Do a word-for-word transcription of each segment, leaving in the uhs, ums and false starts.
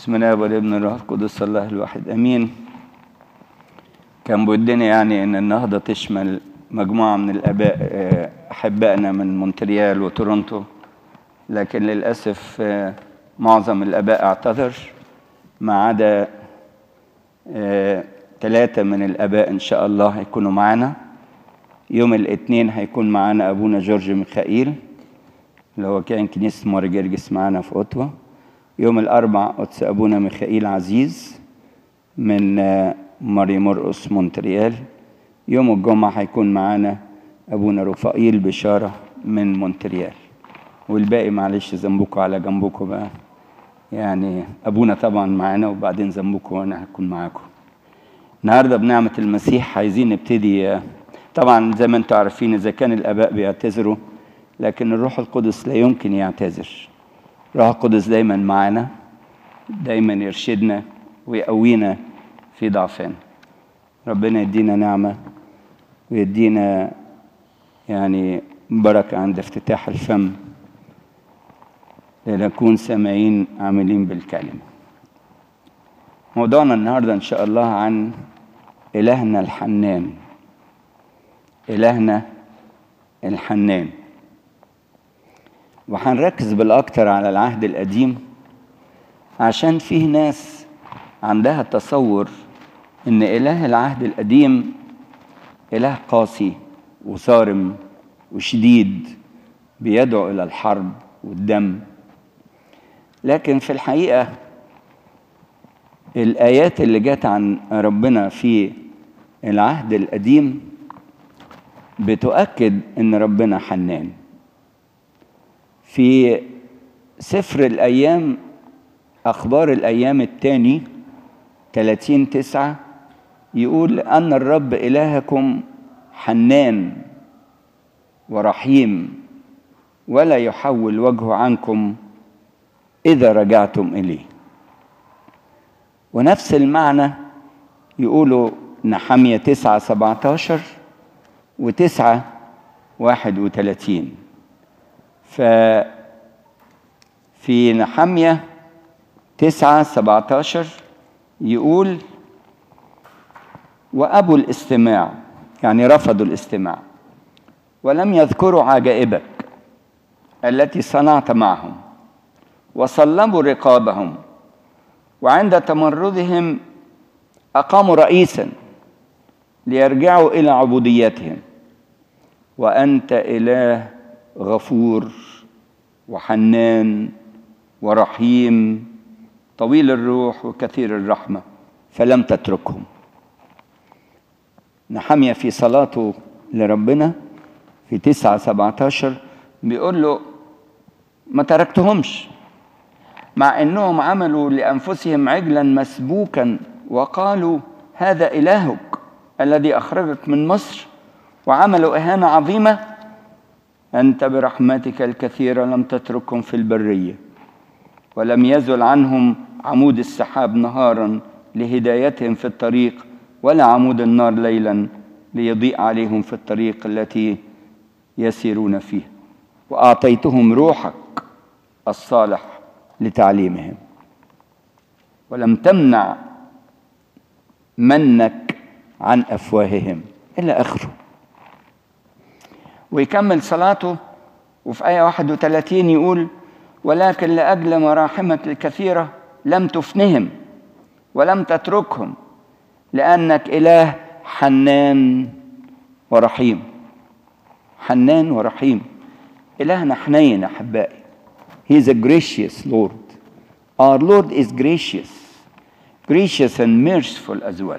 بسم الله والابن والروح القدس الله الواحد امين. كان بودنا يعني ان النهضه تشمل مجموعه من الاباء احبائنا من مونتريال وتورونتو، لكن للاسف معظم الاباء اعتذر ما عدا ثلاثه من الاباء ان شاء الله هيكونوا معانا. يوم الاثنين هيكون معانا ابونا جورج ميخائيل اللي هو كان كنيسه ماري جرجس معانا في اوتوا. يوم الأربع قدس أبونا ميخائيل عزيز من ماري مرقس مونتريال. يوم الجمعة هيكون معانا أبونا رفائيل بشارة من مونتريال، والباقي معلش ذنبكم على جنبكم بقى، يعني أبونا طبعا معانا وبعدين ذنبكم وأنا هكون معاكم. النهاردة بنعمة المسيح عايزين نبتدي. طبعا زي ما انتم عارفين إذا كان الآباء بيعتذروا لكن الروح القدس لا يمكن يعتذر. الروح القدس دايما معانا، دايما يرشدنا ويقوينا في ضعفنا. ربنا يدينا نعمة ويدينا يعني بركة عند افتتاح الفم لنكون سامعين عاملين بالكلمة. موضوعنا النهاردة إن شاء الله عن إلهنا الحنان. إلهنا الحنان، وهنركز بالأكتر على العهد القديم عشان فيه ناس عندها تصور إن إله العهد القديم إله قاسي وصارم وشديد بيدعو إلى الحرب والدم. لكن في الحقيقة الآيات اللي جت عن ربنا في العهد القديم بتؤكد إن ربنا حنان. في سفر الأيام أخبار الأيام الثاني ثلاثين تسعة يقول أن الرب إلهكم حنان ورحيم ولا يحول وجهه عنكم إذا رجعتم إليه. ونفس المعنى يقولوا نحمية تسعة سبعتاشر وتسعة واحد وثلاثين. ففي نحمية تسعة سبعتاشر يقول وأبوا الاستماع، يعني رفضوا الاستماع، ولم يذكروا عجائبك التي صنعت معهم، وصلبوا رقابهم، وعند تمردهم أقاموا رئيسا ليرجعوا إلى عبوديتهم، وأنت إله غفور وحنان ورحيم طويل الروح وكثير الرحمة فلم تتركهم. نحمية في صلاته لربنا في تسعة سبعتاشر بيقول له ما تركتهمش مع أنهم عملوا لأنفسهم عجلا مسبوكا وقالوا هذا إلهك الذي أخرجك من مصر، وعملوا إهانة عظيمة. أنت برحمتك الكثيرة لم تتركهم في البرية، ولم يزل عنهم عمود السحاب نهارا لهدايتهم في الطريق، ولا عمود النار ليلا ليضيء عليهم في الطريق التي يسيرون فيه. وأعطيتهم روحك الصالح لتعليمهم، ولم تمنع منك عن أفواههم إلى آخره. ويكمل صلاته وفي آية واحد وثلاثين يقول ولكن لأجل مراحمك الكثيرة لم تفنهم ولم تتركهم لأنك إله حنان ورحيم. حنان ورحيم، إلهنا حنين أحبائي. He is a gracious Lord. Our Lord is gracious, gracious and merciful as well.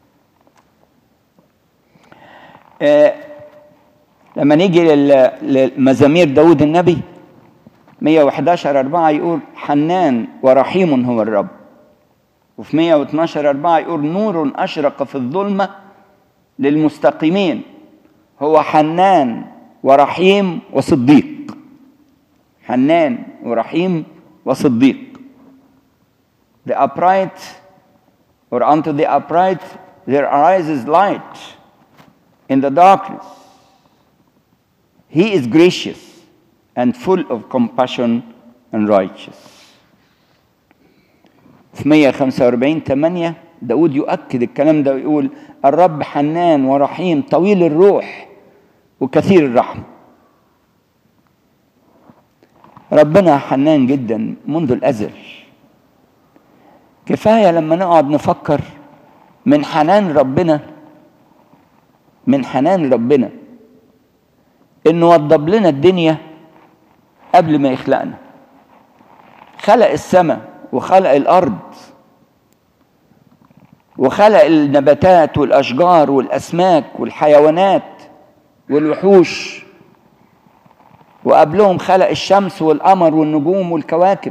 آه لما نيجي لمزامير داود النبي مية وحداشر أربعة يقول حنان ورحيم هو الرب، وفي مية واثناشر أربعة يقول نور أشرق في الظلمة للمستقيمين، هو حنان ورحيم وصديق. حنان ورحيم وصديق. The upright or unto the upright there arises light in the darkness. He is gracious and full of compassion and righteous. في مية وخمسة وأربعين ثمانية داود يؤكد الكلام ده ويقول الرب حنان ورحيم طويل الروح وكثير الرحمة. ربنا حنان جدا منذ الأزل. كفاية لما نقعد نفكر من حنان ربنا من حنان ربنا إنه وضب لنا الدنيا قبل ما يخلقنا. خلق السماء وخلق الأرض وخلق النباتات والأشجار والأسماك والحيوانات والوحوش، وقبلهم خلق الشمس والقمر والنجوم والكواكب.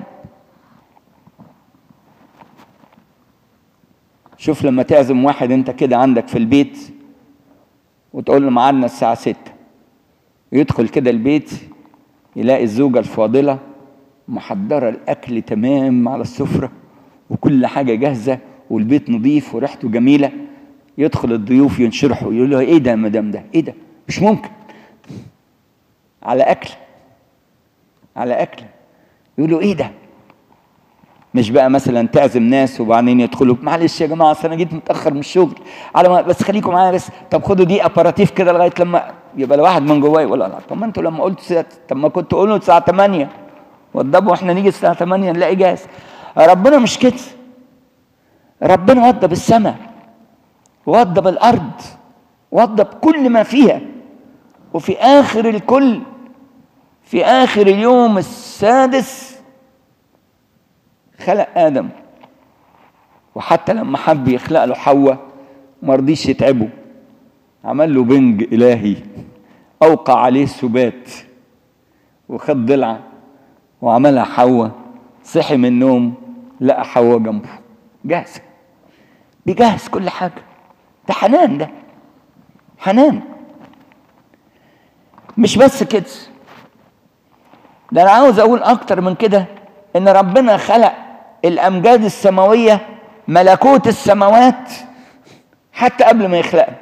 شوف لما تعزم واحد انت كده عندك في البيت وتقول له معانا الساعة ستة، يدخل كده البيت يلاقي الزوجة الفاضلة محضرة الأكل تمام على السفرة وكل حاجة جاهزة والبيت نظيف وريحته جميلة. يدخل الضيوف ينشرحوا يقول له ايه ده يا مدام؟ ده ايه ده؟ مش ممكن. على أكل على أكل يقول له ايه ده؟ مش بقى مثلا تعزم ناس وبعدين يدخلوا معلش يا جماعه اصل انا جيت متاخر من الشغل على ما بس خليكم معايا بس، طب خدوا دي اباراتيف كده لغايه لما يبقى الواحد من جواه يقول لا طب ما انتوا لما قلتوا طب ما كنتوا قولوا الساعه ثمانية وضبوا واحنا نيجي الساعه ثمانية نلاقي جاهز. ربنا مش كده. ربنا وضب السماء وضب الارض وضب كل ما فيها، وفي اخر الكل في اخر اليوم السادس خلق آدم. وحتى لما حب يخلق له حواء ما رضيش يتعبه، عمل له بنج إلهي أوقع عليه السبات وخد ضلعة وعملها حواء. صحي من النوم لقى حواء جنبه جاهزة، بيجهز كل حاجة. ده حنان، ده حنان. مش بس كده، ده أنا عاوز أقول أكتر من كده، إن ربنا خلق الأمجاد السماوية ملكوت السماوات حتى قبل ما يخلقها.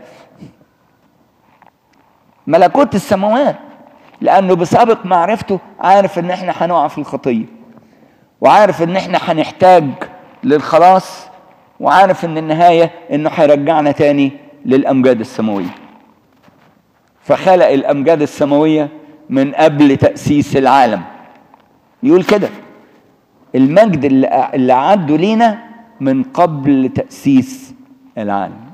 ملكوت السماوات، لأنه بسابق معرفته عارف إن إحنا هنقع في الخطية، وعارف إن إحنا هنحتاج للخلاص، وعارف إن النهاية إنه هيرجعنا تاني للأمجاد السماوية. فخلق الأمجاد السماوية من قبل تأسيس العالم. يقول كده المجد اللي عدوا لينا من قبل تأسيس العالم.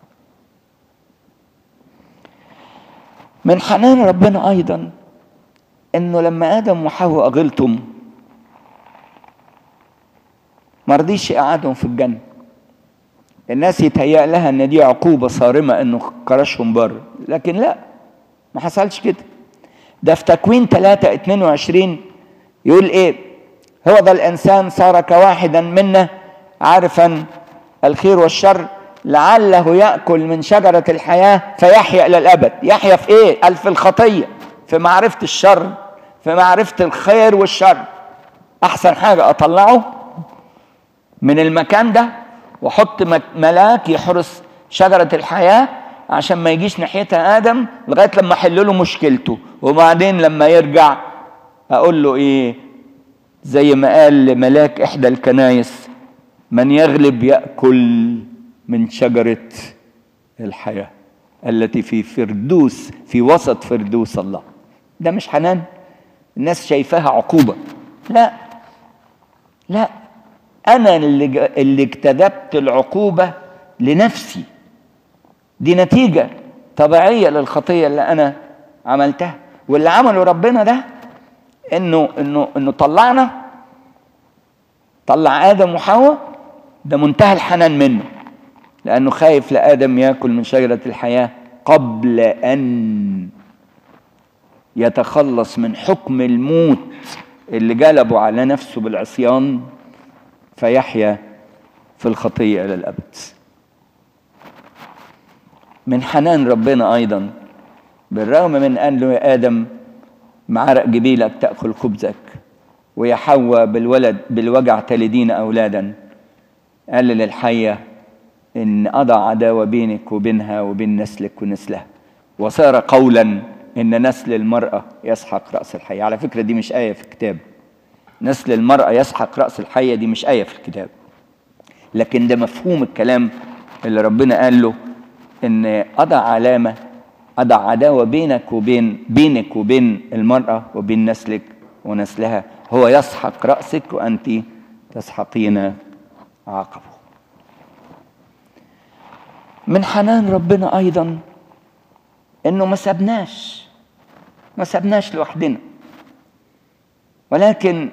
من حنان ربنا أيضا إنه لما آدم وحواء غلطوا ما رضيش يقعدهم في الجنة. الناس يتهيأ لها إن دي عقوبة صارمة إنه كرشهم بره، لكن لا، ما حصلش كده. ده في تكوين ثلاثة اثنين وعشرين يقول إيه؟ هو ذا الإنسان صار كواحدا منا عارفا الخير والشر لعله يأكل من شجرة الحياة فيحيا إلى الأبد. يحيا في إيه؟ قال في الخطية، في معرفة الشر، في معرفة الخير والشر. أحسن حاجة أطلعه من المكان ده وحط ملاك يحرس شجرة الحياة عشان ما يجيش ناحيتها آدم لغاية لما أحل له مشكلته، وبعدين لما يرجع أقول له إيه؟ زي ما قال لملاك إحدى الكنايس من يغلب يأكل من شجرة الحياة التي في فردوس في وسط فردوس الله. ده مش حنان؟ الناس شايفاها عقوبة. لا لا، أنا اللي, اللي اجتذبت العقوبة لنفسي. دي نتيجة طبيعية للخطية اللي أنا عملتها. واللي عمله ربنا ده إنه إنه إنه طلعنا طلع آدم وحواء. ده منتهى الحنان منه، لأنه خايف لآدم يأكل من شجرة الحياة قبل أن يتخلص من حكم الموت اللي جلبه على نفسه بالعصيان فيحيا في الخطية إلى الأبد. من حنان ربنا أيضا، بالرغم من أن له يا آدم معرق جبيلك تأكل خبزك ويا حواء بالولد بالوجع تلدين أولادا، قال للحية إن أضع عداوة بينك وبينها وبين نسلك ونسلها، وصار قولا إن نسل المرأة يسحق رأس الحية. على فكرة دي مش آية في الكتاب. نسل المرأة يسحق رأس الحية دي مش آية في الكتاب، لكن ده مفهوم الكلام اللي ربنا قال له ان اضع علامه، اضع عداوه بينك وبين بينك وبين المراه وبين نسلك ونسلها، هو يسحق راسك وانت تسحقين عقبه. من حنان ربنا ايضا انه ما سابناش ما سابناش لوحدنا، ولكن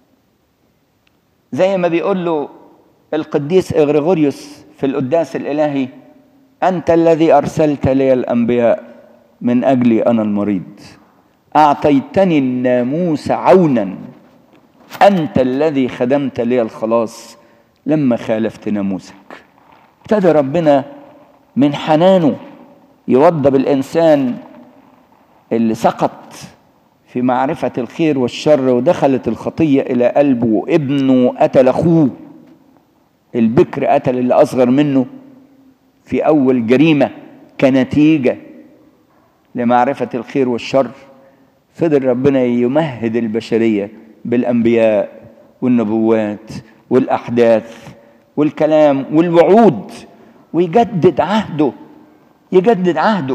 زي ما بيقول له القديس إغريغوريوس في القداس الإلهي: أنت الذي أرسلت لي الأنبياء من أجلي أنا المريض، أعطيتني الناموس عونا، أنت الذي خدمت لي الخلاص لما خالفت ناموسك. ابتدى ربنا من حنانه يوضب الإنسان اللي سقط في معرفة الخير والشر ودخلت الخطية إلى قلبه، وابنه قتل أخوه البكر، قتل اللي أصغر منه في أول جريمة كنتيجة لمعرفة الخير والشر. فضل ربنا يمهد البشرية بالأنبياء والنبوات والأحداث والكلام والوعود، ويجدد عهده يجدد عهده.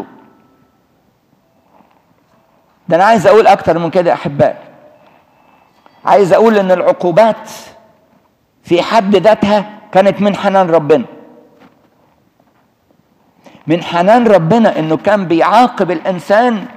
ده أنا عايز أقول أكتر من كده أحبائي، عايز أقول إن العقوبات في حد ذاتها كانت من حنان ربنا، من حنان ربنا إنه كان بيعاقب الإنسان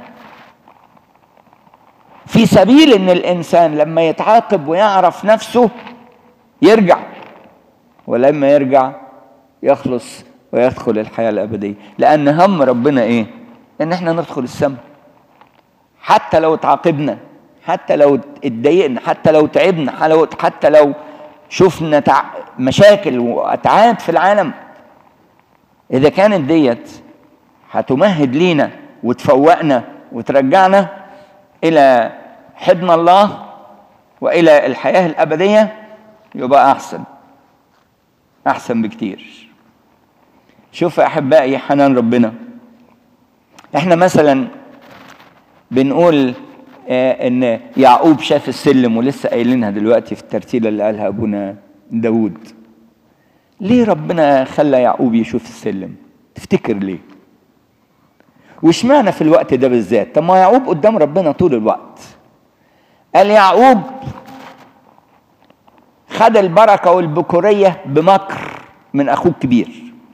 في سبيل إن الإنسان لما يتعاقب ويعرف نفسه يرجع، ولما يرجع يخلص ويدخل الحياة الأبدية. لأن هم ربنا إيه؟ إن إحنا ندخل السماء، حتى لو تعاقبنا، حتى لو اتضايقنا، حتى لو تعبنا، حتى لو شفنا مشاكل وأتعاب في العالم، إذا كانت ديت هتمهد لينا وتفوقنا وترجعنا إلى حضن الله وإلى الحياة الأبدية، يبقى أحسن أحسن بكتير. شوف أحبائي حنان ربنا. إحنا مثلا بنقول آه إن يعقوب شاف السلم، ولسه قايلينها دلوقتي في الترتيلة اللي قالها أبونا داود. ليه ربنا خلى يعقوب يشوف السلم؟ تفتكر ليه؟ وش معنى في الوقت ده بالذات؟ طب ما يعقوب قدام ربنا طول الوقت. قال يعقوب خد البركة والبكورية بمكر من أخوه الكبير.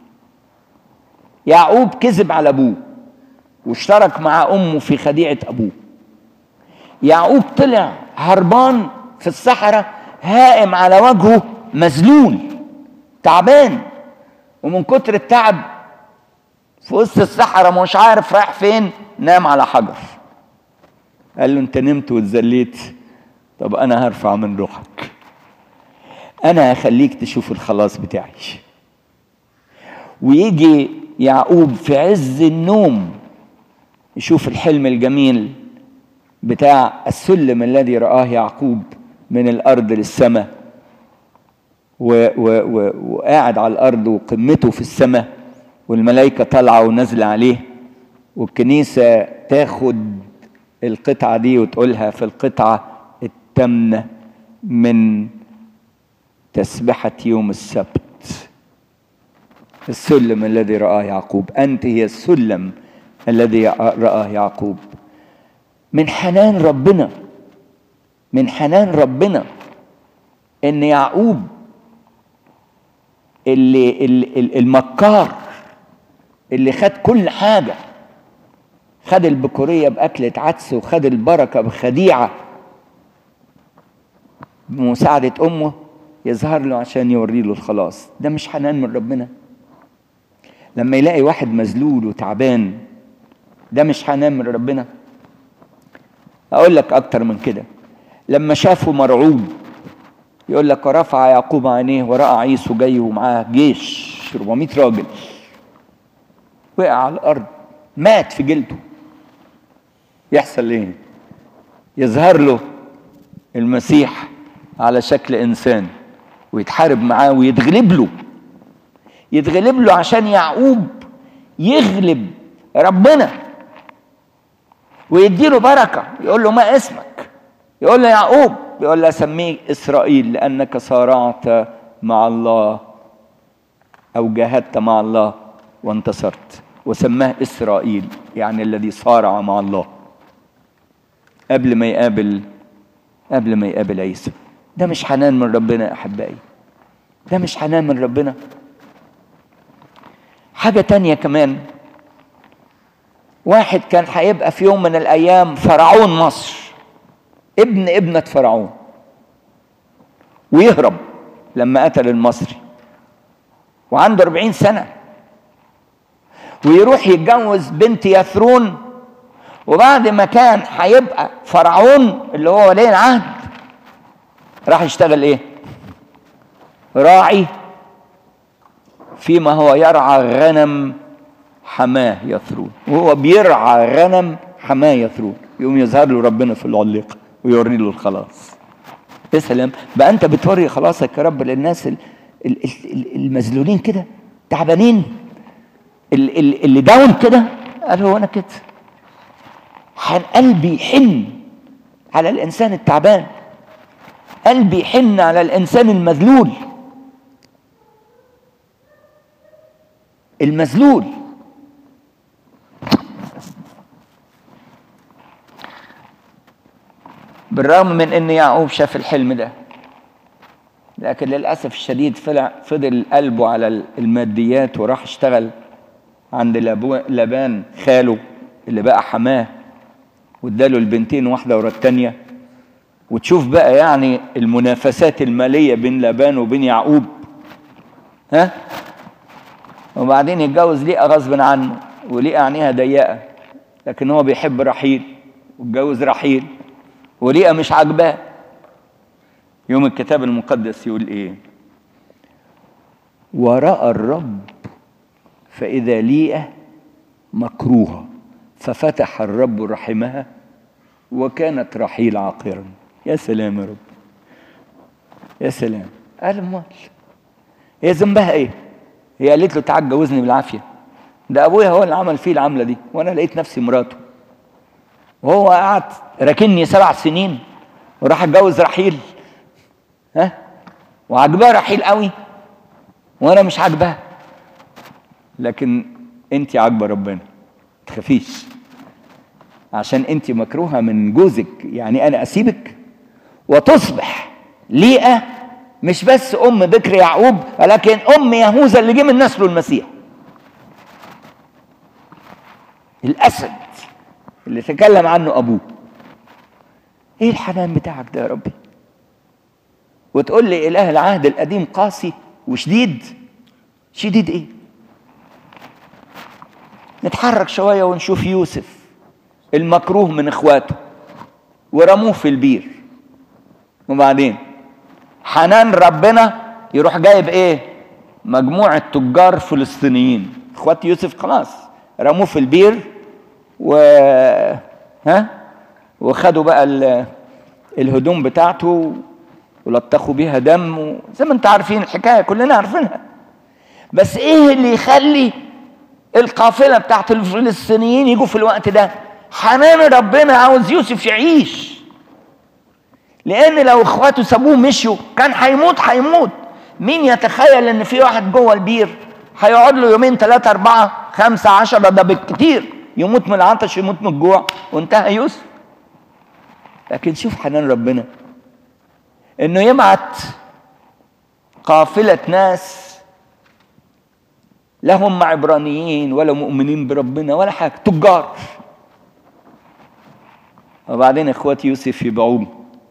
يعقوب كذب على أبوه واشترك مع أمه في خديعة أبوه. يعقوب طلع هربان في الصحراء، هائم على وجهه، مذلول تعبان، ومن كتر التعب في وسط الصحراء مش عارف رايح فين، نام على حجر. قال له انت نمت واتذليت، طب انا هرفع من روحك، انا هخليك تشوف الخلاص بتاعي. ويجي يعقوب في عز النوم يشوف الحلم الجميل بتاع السلم الذي رآه يعقوب من الارض للسماء، وقاعد على الارض وقمته في السماء، والملائكة طالعة ونازلة عليه، والكنيسة تاخد القطعة دي وتقولها في القطعة الثامنة من تسبحة يوم السبت: السلم الذي رآه يعقوب، أنت هي السلم الذي رآه يعقوب. من حنان ربنا من حنان ربنا إن يعقوب اللي المكار اللي خد كل حاجة، خد البكورية بأكلة عدس، وخد البركة بخديعة بمساعدة أمه، يظهر له عشان يوري له الخلاص. ده مش حنان من ربنا؟ لما يلاقي واحد مذلول وتعبان، ده مش حنان من ربنا؟ أقول لك أكتر من كده. لما شافه مرعوب، يقول لك ورفع يعقوب عينيه ورأى عيسو جاي ومعاه جيش أربعمائة راجل، وقع على الأرض مات في جلده. يحصل ايه؟ يظهر له المسيح على شكل إنسان ويتحارب معاه ويتغلب له يتغلب له عشان يعقوب يغلب ربنا ويديله بركة. يقول له ما اسمك؟ يقول له يعقوب. يقول له سميه إسرائيل لأنك صارعت مع الله أو جاهدت مع الله وانتصرت، وسماه إسرائيل، يعني الذي صارع مع الله قبل ما يقابل قبل ما يقابل عيسى. ده مش حنان من ربنا يا أحبائي؟ ده مش حنان من ربنا؟ حاجة تانية كمان، واحد كان هيبقى في يوم من الأيام فرعون مصر، ابن ابنة فرعون، ويهرب لما قتل المصري وعنده أربعين سنة، ويروح يتجوز بنت يثرون، وبعد ما كان هيبقى فرعون اللي هو ولي العهد راح يشتغل ايه؟ راعي فيما هو يرعى غنم حماه يثرون، وهو بيرعى غنم حماه يثرون يقوم يظهر له ربنا في العليقة ويوري له الخلاص. يا سلام بقى، انت بتوري خلاصك يا رب للناس المذلولين كده، تعبانين، اللي داون كده. قال هو انا كده، قلبي يحن على الانسان التعبان، قلبي يحن على الانسان المذلول المذلول. بالرغم من ان يعقوب شاف الحلم ده، لكن للاسف الشديد فضل قلبه على الماديات، وراح اشتغل عند لابان خاله اللي بقى حماه، واداله البنتين واحده ورا الثانيه. وتشوف بقى يعني المنافسات الماليه بين لابان وبين يعقوب، ها؟ وبعدين يتجوز ليئة غصب عنه، وليئة عينيها ضيقه، لكن هو بيحب رحيل واتجوز رحيل، وليئة مش عاجباه. يوم الكتاب المقدس يقول ايه؟ ورأى الرب فإذا ليئة مكروهة ففتح الرب رحمها وكانت رحيل عاقرا. يا سلام يا رب، يا سلام. قال امال هي ذنبها ايه؟ هي قالت له تعال جوزني بالعافيه، ده ابويا هو اللي عمل فيه العمله دي، وانا لقيت نفسي مراته، وهو قعد راكني سبع سنين وراح اتجوز رحيل، ها؟ وعجبها رحيل قوي وانا مش عاجبها. لكن انت عاجبه ربنا، تخافيش، عشان انت مكروهه من جوزك، يعني انا اسيبك وتصبح ليئة مش بس ام بكر يعقوب، ولكن ام يهوذا اللي جه من نسله المسيح، الاسد اللي تكلم عنه ابوه. ايه الحنان بتاعك ده يا ربي؟ وتقول لي اله العهد القديم قاسي وشديد؟ شديد ايه؟ نتحرك شويه ونشوف يوسف المكروه من اخواته ورموه في البير، وبعدين حنان ربنا يروح جايب ايه؟ مجموعه تجار فلسطينيين، اخوات يوسف خلاص رموه في البير، و ها وخدوا بقى الهدوم بتاعته ولطخوا بيها دم، زي ما انتم عارفين الحكايه كلنا عارفينها. بس ايه اللي يخلي القافله بتاعت الفلسطينيين يجوا في الوقت ده؟ حنان ربنا عاوز يوسف يعيش، لان لو اخواته سابوه مشوا كان هيموت هيموت. مين يتخيل ان في واحد جوه البير هيقعد له يومين ثلاثه اربعه خمسه عشره، ده بالكتير يموت من العطش يموت من الجوع وانتهى يوسف. لكن شوف حنان ربنا انه يبعت قافله ناس لا هم عبرانيين ولا مؤمنين بربنا ولا حاجه، تجار، وبعدين اخوات يوسف يبيعوه،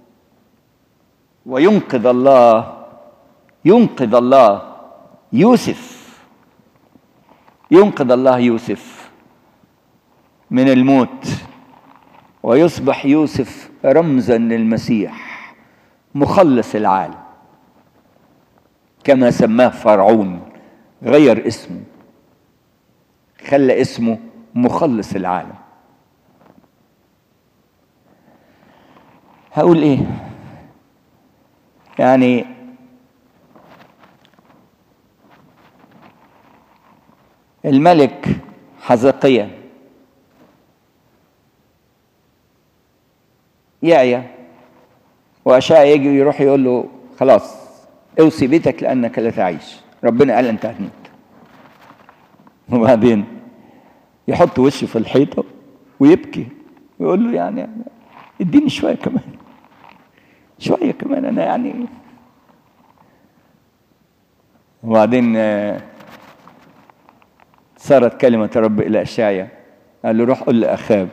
وينقذ الله ينقذ الله يوسف ينقذ الله يوسف من الموت، ويصبح يوسف رمزا للمسيح مخلص العالم، كما سماه فرعون، غير اسمه خلى اسمه مخلص العالم. هقول ايه يعني؟ الملك حزقيا يعيا، وأشعيا يجي يروح يقول له خلاص اوصي بيتك لأنك لا تعيش، ربنا قال أنت هتموت. وبعدين يحط وشه في الحيطة ويبكي ويقول له يعني اديني شوية كمان، شوية كمان أنا يعني. وبعدين صارت كلمة رب إلى أشعيا، قال له روح قل لأخاب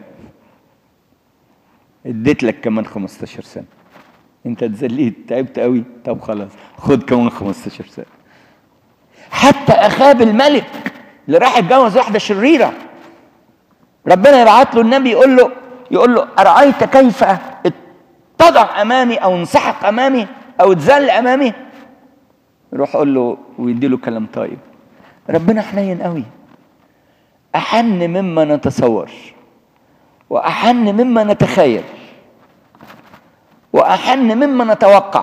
اديت لك كمان خمستاشر سنة، انت اتذليت تعبت قوي، طب خلاص خد كمان خمستاشر سنة. حتى أخاب الملك اللي راح يتجوز واحدة شريرة، ربنا يبعت له النبي يقول له يقول له أرأيت كيف اتضع أمامي أو انسحق أمامي أو اتذل أمامي؟ يروح قول له ويدي له كلام طيب. ربنا حنين قوي، أحن مما نتصور وأحن مما نتخيل وأحن مما نتوقع.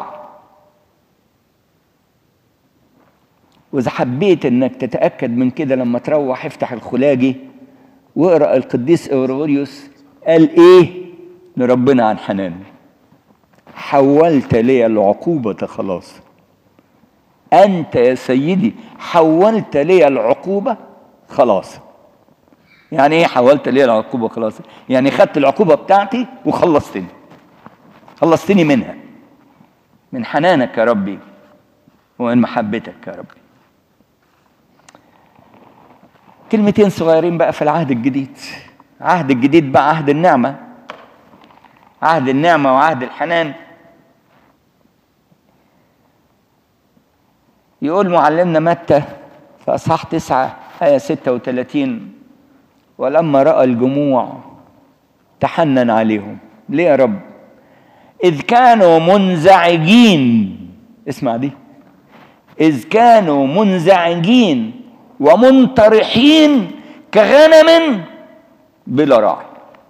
وإذا حبيت إنك تتأكد من كده لما تروح افتح الخلاجي واقرأ القديس إغريغوريوس قال إيه لربنا عن حنانه: حولت لي العقوبة خلاص. أنت يا سيدي حولت لي العقوبة خلاص. يعني إيه حولت لي العقوبة خلاص؟ يعني خدت العقوبة بتاعتي وخلصتني، خلصتني منها، من حنانك يا ربي ومن محبتك يا ربي. كلمتين صغيرين بقى في العهد الجديد. عهد الجديد بقى عهد النعمة، عهد النعمة وعهد الحنان. يقول معلمنا متى في أصحاح تسعة آية ستة وثلاثين: ولما رأى الجموع تحنن عليهم. ليه يا رب؟ إذ كانوا منزعجين. اسمع دي: إذ كانوا منزعجين ومنطرحين كغنم بلا راعي.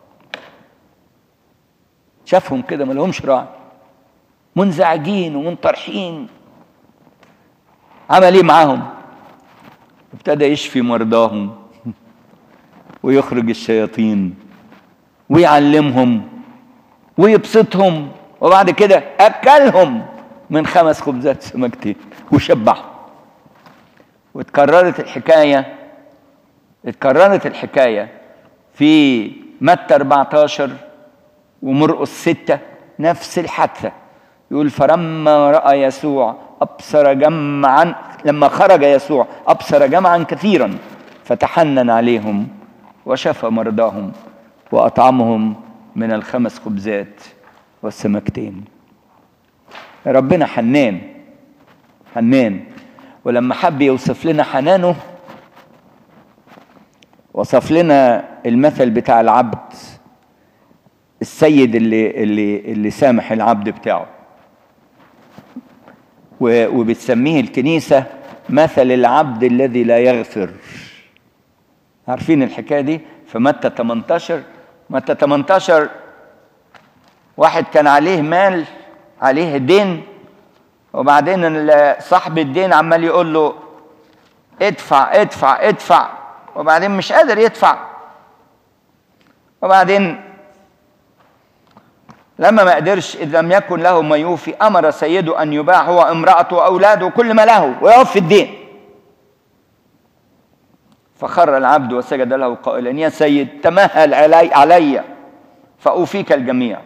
شافهم كده ما لهمش راعي، منزعجين ومنطرحين. عمل ايه معاهم؟ ابتدى يشفي مرضاهم ويخرج الشياطين ويعلمهم ويبسطهم، وبعد كده أكلهم من خمس خبزات سمكتين وشبعهم. واتكررت الحكاية اتكررت الحكاية في متى أربعتاشر ومرقس ستة، نفس الحادثة. يقول: فلما رأى يسوع أبصر جمعا لما خرج يسوع أبصر جمعا كثيرا فتحنن عليهم وشفى مرضاهم وأطعمهم من الخمس خبزات والسمكتين. ربنا حنان حنان. ولما حب يوصف لنا حنانه وصف لنا المثل بتاع العبد السيد اللي اللي اللي سامح العبد بتاعه، وبتسميه الكنيسة مثل العبد الذي لا يغفر. عارفين الحكاية دي في متى تمنتاشر؟ متى تمنتاشر واحد كان عليه مال، عليه دين، وبعدين صاحب الدين عمال يقول له ادفع ادفع ادفع، وبعدين مش قادر يدفع. وبعدين لما ما قدرش، إذ لم يكن له ما يوفي أمر سيده أن يباع هو امرأته وأولاده وكل ما له ويوفي الدين. فخر العبد وسجد له قائلا: يا سيد تمهل علي, علي فأوفيك الجميع.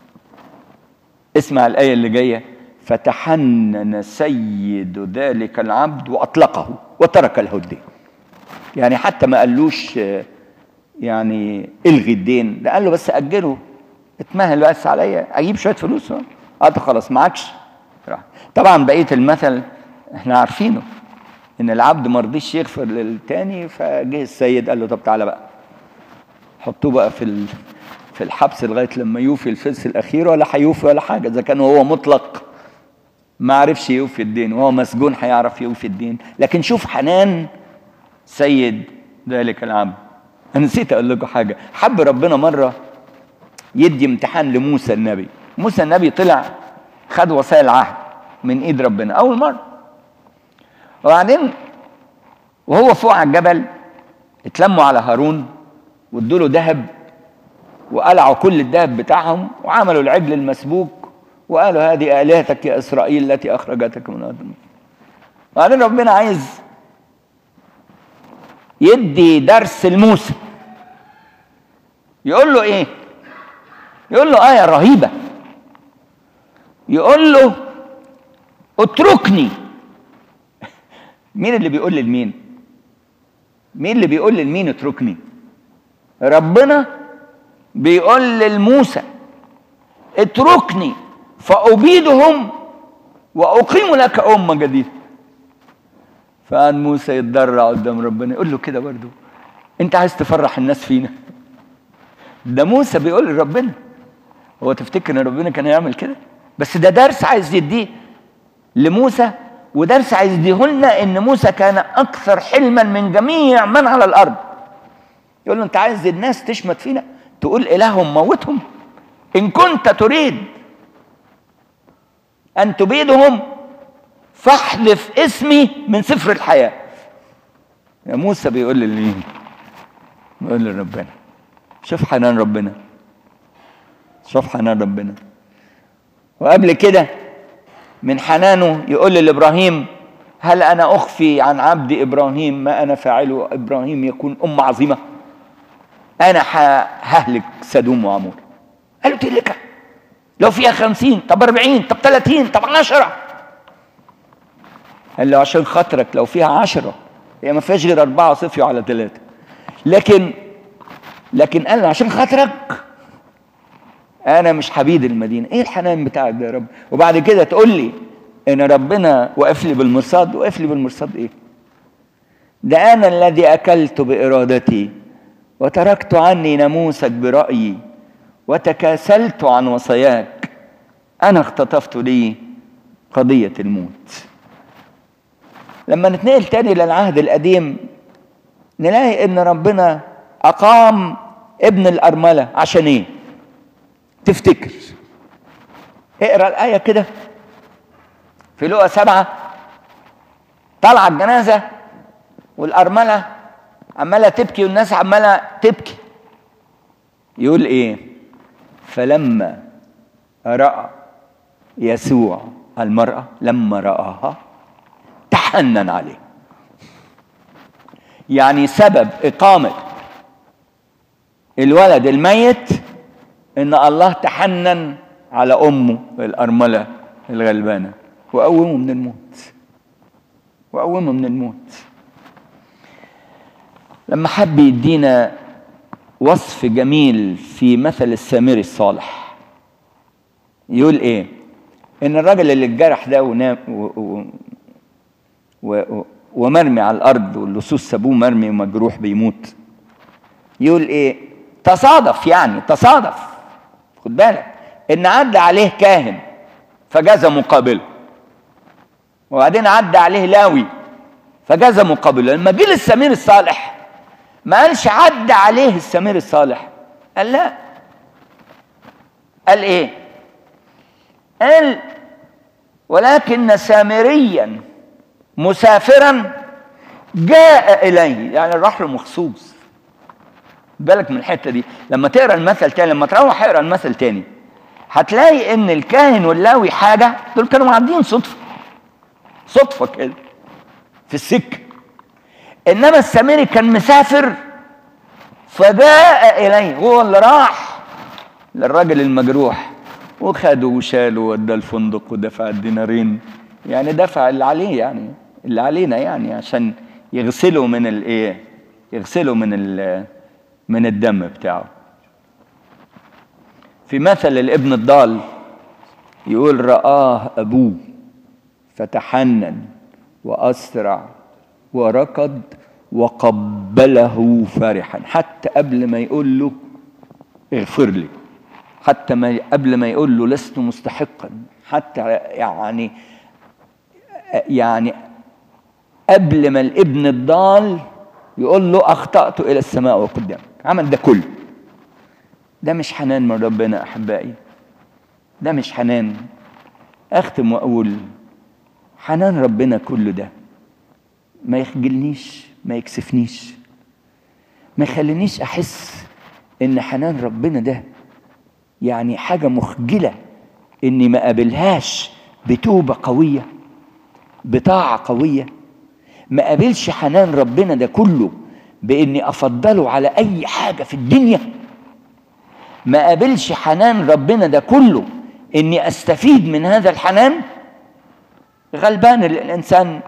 اسمع الآية اللي جاية: فتحنن سيد ذلك العبد وأطلقه وترك له الدين. يعني حتى ما قالوش يعني الغي الدين، ده قال له بس أجله، اتمهل بس عليا اجيب شويه فلوس. اه خلاص معكش. طبعا بقيه المثل احنا عارفينه، ان العبد ما رضيش يغفر للتاني، فجه السيد قال له طب تعالى بقى حطوه بقى في في الحبس لغايه لما يوفي الفلس الاخير، ولا هيوفي ولا حاجه. اذا كان هو مطلق ما عرفش يوفي الدين، وهو مسجون هيعرف يوفي الدين. لكن شوف حنان سيد ذلك العبد. انا نسيت اقول لكم حاجه. حب ربنا مره يدي امتحان لموسى النبي. موسى النبي طلع خد وصايا العهد من ايد ربنا اول مره، وبعدين وهو فوق على الجبل اتلموا على هارون وادوا له ذهب وقلعوا كل الذهب بتاعهم وعملوا العجل المسبوك وقالوا هذه آلهتك يا إسرائيل التي أخرجتك من أرض مصر. وبعدين ربنا عايز يدي درس لموسى. يقول له ايه؟ يقول له آية رهيبة، يقول له اتركني. مين اللي بيقول لمين؟ مين اللي بيقول لمين اتركني؟ ربنا بيقول لموسى اتركني فأبيدهم وأقيم لك أمة جديدة. فقال موسى يتضرع قدام ربنا، يقول له كده برضه انت عايز تفرح الناس فينا؟ ده موسى بيقول لربنا. هو تفتكر ان ربنا كان يعمل كده؟ بس ده درس عايز يديه لموسى، ودرس عايز يديه لنا ان موسى كان اكثر حلما من جميع من على الارض. يقول له انت عايز الناس تشمت فينا، تقول الههم موتهم؟ ان كنت تريد ان تبيدهم فاحذف اسمي من سفر الحياة. يا موسى بيقول لمين؟ بيقول لربنا. شوف حنان ربنا، شوف حنان ربنا. وقبل كده من حنانه يقول لإبراهيم هل أنا أخفي عن عبد إبراهيم ما أنا فاعله؟ إبراهيم يكون أمة عظيمة، أنا ههلك سدوم وعمور. قال له تلك لو فيها خمسين، طب أربعين، طب ثلاثين، طب عشرة. قال له عشان خاطرك لو فيها عشرة، هي ما فيهاش غير أربعة صفيوا على ثلاثة، لكن لكن قال له عشان خاطرك أنا مش هبيد المدينة. إيه الحنان بتاعك ده يا رب؟ وبعد كده تقول لي إن ربنا وقف لي بالمرصاد. وقف لي بالمرصاد إيه؟ ده أنا الذي أكلت بإرادتي وتركت عني ناموسك برأيي وتكاسلت عن وصاياك، أنا اختطفت لي قضية الموت. لما نتنقل تاني للعهد القديم نلاقي إن ربنا أقام ابن الأرملة عشان إيه؟ تفتكر؟ اقرأ الآية كده في لوقا سبعة. طلع الجنازة والأرملة عمالة تبكي والناس عمالة تبكي. يقول إيه؟ فلما رأى يسوع المرأة، لما رآها تحنن عليه. يعني سبب إقامة الولد الميت إن الله تحنن على أمه الأرملة الغلبانة وقومه من الموت، وقومه من الموت. لما حب يدينا وصف جميل في مثل السامري الصالح، يقول إيه؟ إن الراجل اللي اتجرح ده ونام و... و... و... ومرمي على الأرض واللصوص سابوه مرمي ومجروح بيموت. يقول إيه؟ تصادف، يعني تصادف، خد بالك، إن عدى عليه كاهن فجاز مقابله، وبعدين عدى عليه لاوي فجاز مقابله. لما جه للسمير الصالح ما قالش عدى عليه السمير الصالح، قال لا، قال إيه؟ قال ولكن سامريا مسافرا جاء إليه، يعني راح له مخصوص. بالك من الحته دي. لما تقرا المثل تاني، لما تروح اقرا المثل تاني هتلاقي ان الكاهن واللاوي حاجه، دول كانوا معديين صدفه صدفه كده في السكه، انما السامري كان مسافر فجاء اليه، هو اللي راح للراجل المجروح وخده وشاله ووداه الفندق ودفع الدينارين، يعني دفع اللي عليه، يعني اللي علينا، يعني عشان يغسله من الايه، يغسله من ال من الدم بتاعه. في مثل الابن الضال يقول رآه أبوه فتحنن وأسرع وركض وقبله فرحا، حتى قبل ما يقول له اغفر لي، حتى ما قبل ما يقول له لست مستحقا، حتى يعني يعني قبل ما الابن الضال يقول له أخطأت إلى السماء وقدامك، عمل ده كله. ده مش حنان من ربنا أحبائي، ده مش حنان. أختم وأقول حنان ربنا كله ده ما يخجلنيش، ما يكسفنيش، ما يخلينيش أحس إن حنان ربنا ده يعني حاجة مخجلة إني ما قابلهاش بتوبة قوية، بطاعة قوية. ما قابلش حنان ربنا ده كله بإني أفضله على أي حاجة في الدنيا، ما قابلش حنان ربنا ده كله إني أستفيد من هذا الحنان، غلبان الإنسان،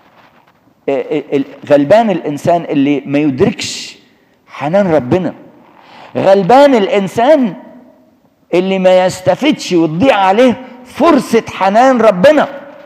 غلبان الإنسان اللي ما يدركش حنان ربنا، غلبان الإنسان اللي ما يستفيدش وتضيع عليه فرصة حنان ربنا.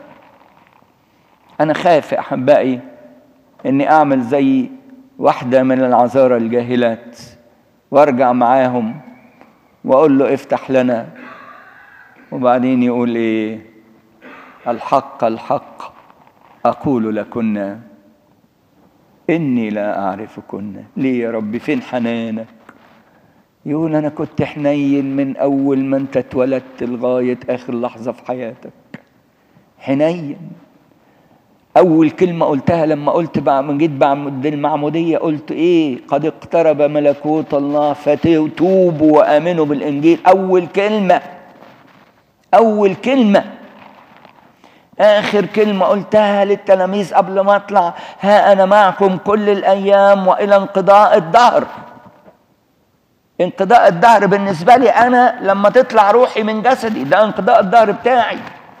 أنا خايف يا أحبائي إني أعمل زي واحدة من العذارى الجاهلات وأرجع معاهم وأقول له افتح لنا، وبعدين يقول إيه؟ الحق الحق أقول لكن إني لا أعرفكن. ليه يا رب؟ فين حنانك؟ يقول أنا كنت حنين من أول ما أنت اتولدت لغاية آخر لحظة في حياتك، حنين. أول كلمة قلتها لما قلت بعد جيت بعد المعمودية قلت إيه؟ قد اقترب ملكوت الله فتوبوا وآمنوا بالإنجيل. أول كلمة، أول كلمة. آخر كلمة قلتها للتلاميذ قبل ما أطلع: ها أنا معكم كل الأيام وإلى انقضاء الدهر. انقضاء الدهر بالنسبة لي أنا لما تطلع روحي من جسدي، ده انقضاء الدهر بتاعي.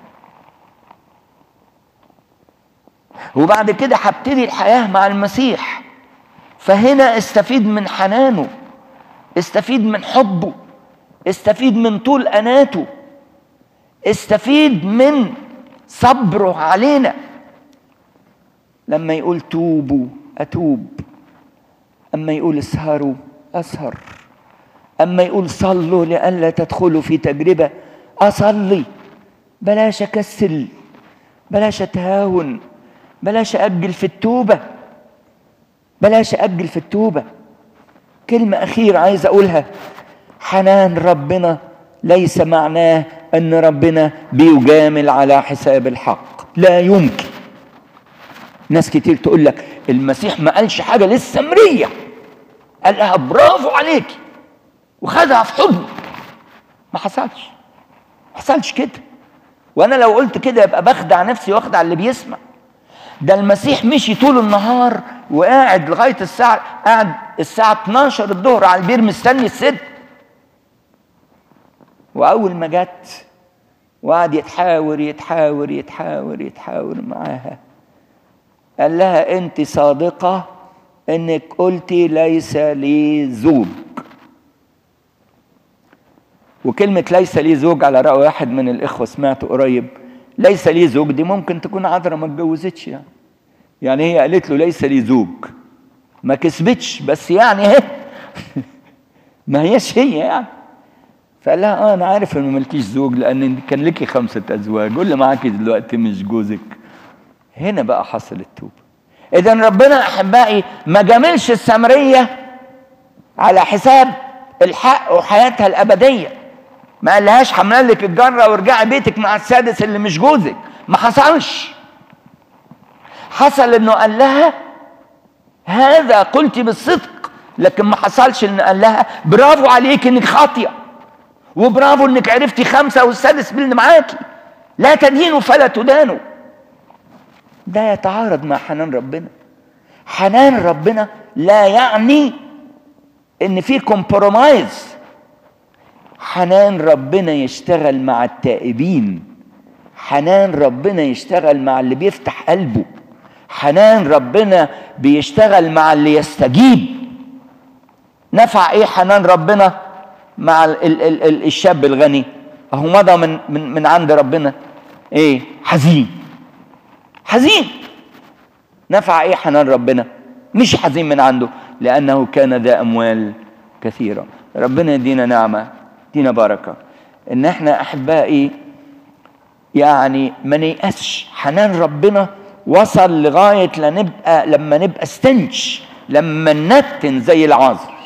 وبعد كده هبتدي الحياة مع المسيح. فهنا استفيد من حنانه، استفيد من حبه، استفيد من طول أناته، استفيد من صبره علينا. لما يقول توبوا أتوب، أما يقول اسهروا أسهر، أما يقول صلوا لئلا تدخلوا في تجربة أصلي. بلاش أكسل، بلاش أتهاون، بلاش أجل في التوبة، بلاش أجل في التوبة. كلمة أخيرة عايز أقولها: حنان ربنا ليس معناه أن ربنا بيجامل على حساب الحق، لا يمكن. ناس كتير تقول لك المسيح ما قالش حاجة للسامرية، قال لها برافو عليك وخدها في حضنه. ما حصلش، ما حصلش كده. وأنا لو قلت كده يبقى بخدع نفسي واخدع اللي بيسمع. ده المسيح مشي طول النهار وقاعد لغاية الساعة قاعد الساعة اتناشر الظهر على البير مستني الست. وأول ما جت وقعد يتحاور يتحاور يتحاور يتحاور معاها، قال لها أنت صادقة إنك قلتي ليس لي زوج. وكلمة ليس لي زوج على رأي واحد من الإخوة سمعته قريب، ليس لي زوج دي ممكن تكون عذرة ما اتجوزتش يعني. يعني هي قالت له ليس لي زوج، ما كسبتش، بس يعني هي ما هيش هي يعني. فقال لها اه انا عارف ان مالكيش زوج لان كان لكي خمسة ازواج، واللي معاكي دلوقتي مش جوزك. هنا بقى حصل التوبة. اذا ربنا احبائي ما جاملش السامرية على حساب الحق وحياتها الابدية. ما قالهاش حملان لك الجرة وارجعي بيتك مع السادس اللي مش جوزك. ما حصلش. حصل انه قال لها هذا قلتي بالصدق، لكن ما حصلش انه قال لها برافو عليك انك خاطئة، وبرافو انك عرفتي خمسة والسادس باللي معاكي، لا تدينوا فلا تدانوا. ده يتعارض مع حنان ربنا. حنان ربنا لا يعني ان في كومبرومايز. حنان ربنا يشتغل مع التائبين، حنان ربنا يشتغل مع اللي بيفتح قلبه، حنان ربنا بيشتغل مع اللي يستجيب. نفع ايه حنان ربنا مع ال ال ال ال الشاب الغني؟ اهو مضى من من من عند ربنا ايه؟ حزين، حزين. نفع ايه حنان ربنا؟ مش حزين من عنده، لانه كان ذا اموال كثيره. ربنا يدينا نعمه، يدينا بركه، ان احنا احبائي يعني ما نيأسش. حنان ربنا وصل لغايه لنبقى لما نبقى ستنش، لما ننتن زي العازر،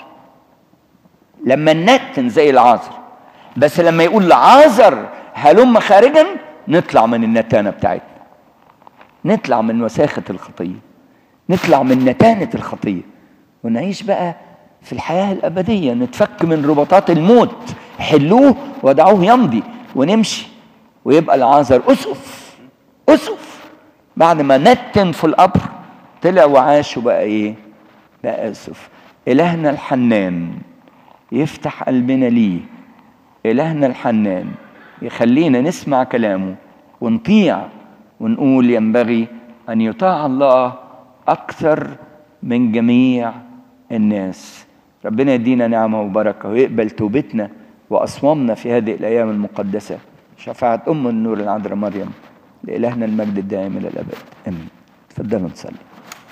لما ننتن زي العازر. بس لما يقول لعازر هلم خارجا، نطلع من النتانه بتاعتنا، نطلع من وساخه الخطيه، نطلع من نتانه الخطيه، ونعيش بقى في الحياه الابديه، نتفك من رباطات الموت. حلوه ودعوه يمضي، ونمشي ويبقى العازر اسقف اسقف بعد ما نتن في القبر، طلع وعاش وبقى ايه؟ لا آسف، إلهنا الحنان يفتح قلبنا ليه. إلهنا الحنان يخلينا نسمع كلامه ونطيع ونقول ينبغي أن يطاع الله أكثر من جميع الناس. ربنا يدينا نعمة وبركة ويقبل توبتنا وأصوامنا في هذه الأيام المقدسة. شفاعة أم النور العذراء مريم، لإلهنا المجد الدائم إلى الأبد، آمين. تفضلوا نصلي.